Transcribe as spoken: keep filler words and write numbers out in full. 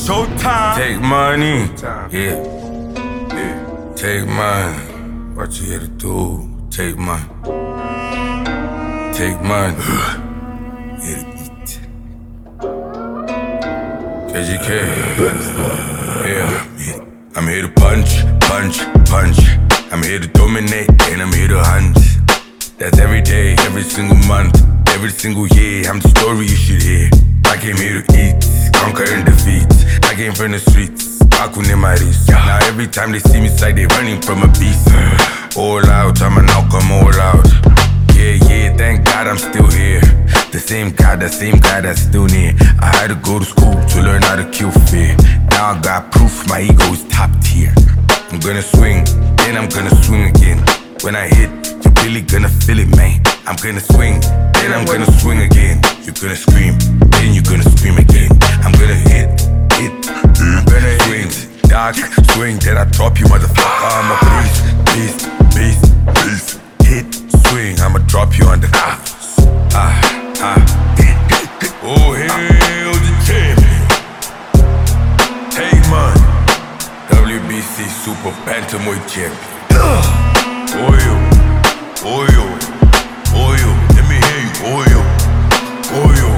Showtime. Take money. Yeah. Yeah. Take money. What you here to do? Take money. Take money. Here to eat. Cause you can. Yeah. I'm here to punch, punch, punch. I'm here to dominate and I'm here to hunt. That's every day, every single month, every single year. I'm the story you should hear. I came here to eat, conquer and defeat. I came from the streets, Bakune Maris. Now every time they see me, it's like they running from a beast. All out, I'm an outcome, all out. Yeah, yeah, thank God I'm still here. The same God, the same guy that's still near. I had to go to school to learn how to kill fear. Now I got proof my ego is top tier. I'm gonna swing, then I'm gonna swing again. When I hit, you're really gonna feel it, man. I'm gonna swing, then I'm gonna swing again. You're gonna scream, then you're gonna scream again. I'm gonna hit, hit, I'm gonna swing. Dark swing, then I drop you, motherfucker. I'm a beast, beast, beast, beast. Hit, swing, I'ma drop you on the ah, ah, ah. Oh, hail the champion. Take money. W B C Super Bantamweight Champion. Oyo, oyo, oyo. Let me hear you, oyo, oyo.